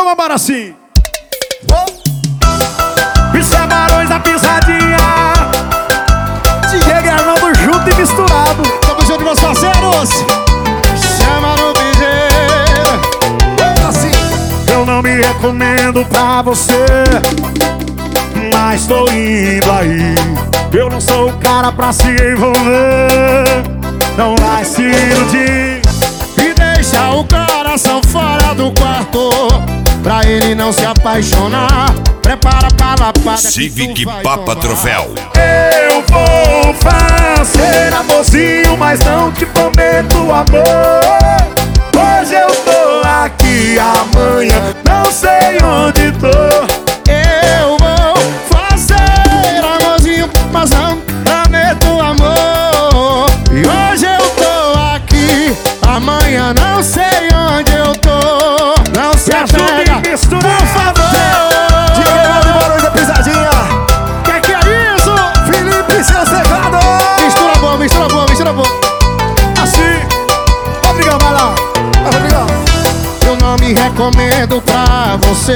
Então vambora assim. Isso é Barões da Pisadinha. Diego e Arnaldo junto e misturado. Tamo junto, meus parceiros. Chama no piseiro. Assim. Eu não me recomendo pra você, mas tô indo aí. Eu não sou o cara pra se envolver. Não vai se iludir E deixa o coração fora do quarto, pra ele não se apaixonar. Prepara pra lapada. Civic Papa Troféu. Eu vou fazer amorzinho, mas não te prometo amor. Hoje eu tô aqui, amanhã não sei onde tô. Eu vou fazer amorzinho, mas não prometo amor. E hoje eu tô aqui, amanhã não sei onde eu tô. Não se apega, por favor. Diego e Barões da Pisadinha. Que é isso? Felipe e seus teclados. Mistura boa, mistura boa, mistura boa. Assim. Obrigado, vai lá. Obrigado. Eu não me recomendo pra você,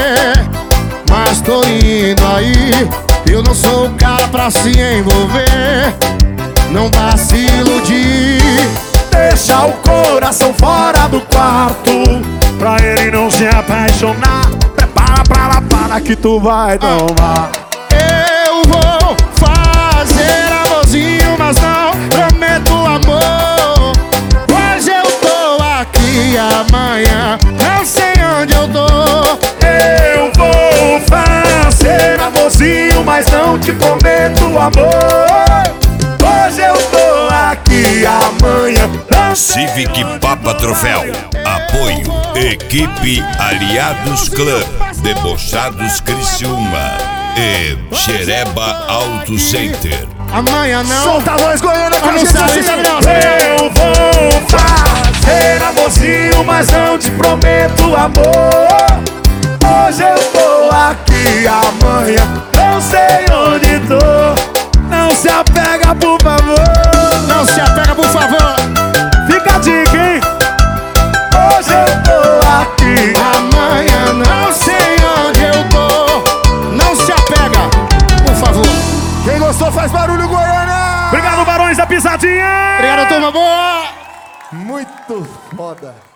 mas tô indo aí. Eu não sou o cara pra se envolver. Não vá se iludir. Deixa o coração fora do quarto, pra ele não se apaixonar. Prepara pra lapada que tu vai tomar. Eu vou fazer amorzinho, mas não prometo amor. Hoje eu tô aqui, amanhã não sei onde eu tô. Eu vou fazer amorzinho, mas não te prometo amor. Hoje eu tô aqui, amanhã não sei. Civic Papa Troféu. Apoio Equipe Aliados Club, Debochados Criciúma e Xereba Auto Center. Amanhã não. Solta a voz, Goiânia, com a gente Sabe, assim. sabe, não. Eu vou fazer amorzinho, mas não te prometo amor. Hoje eu tô aqui, amanhã não sei onde tô. Não se apega, por favor. Não se apega, por favor. Fica a dica, hein? Hoje eu tô aqui, Amanhã não sei onde eu tô. Não se apega, por favor. quem gostou faz barulho, Goiânia. Obrigado, Barões da Pisadinha. Obrigado, turma boa. Muito foda.